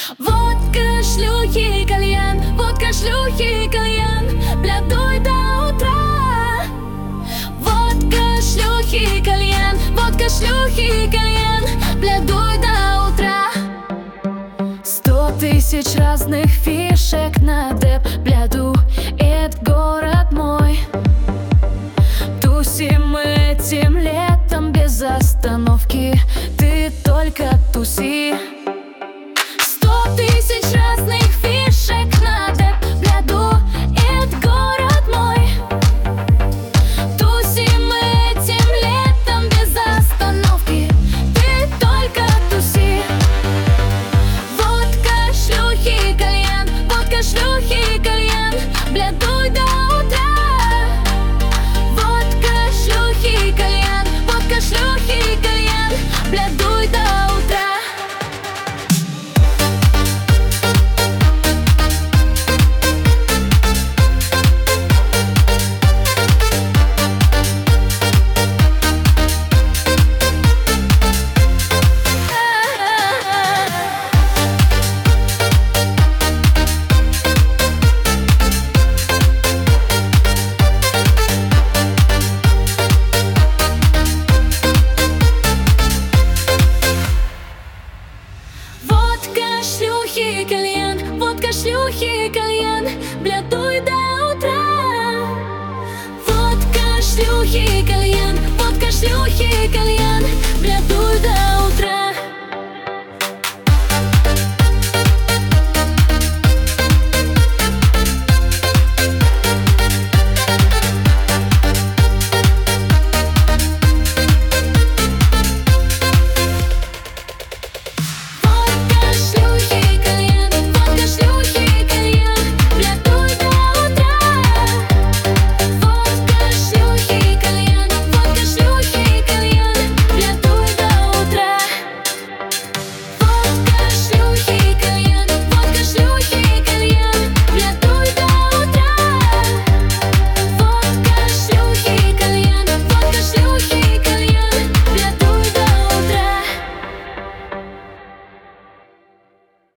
Водка, шлюхи, кальян, водка, шлюхи, кальян, блядуй до утра. Водка, шлюхи, кальян, водка, шлюхи, кальян, блядуй до утра. 100 тысяч разных фишек на деп, бляду, это город мой. Тусим мы этим летом без остановки, ты только туси. 100 тысяч разных фишек на деп, бляду, это город мой. Тусим мы этим летом без остановки, ты только туси. Водка, шлюхи, кальян, водка, шлюхи, кальян, блядуй до утра. Водка, шлюхи, кальян, водка, шлюхи, кальян, блядуй до утра. Водка, шлюхи, кальян, водка, шлюхи, кальян, блядуй до утра. Водка, шлюхи, кальян, водка, шлюхи, кальян.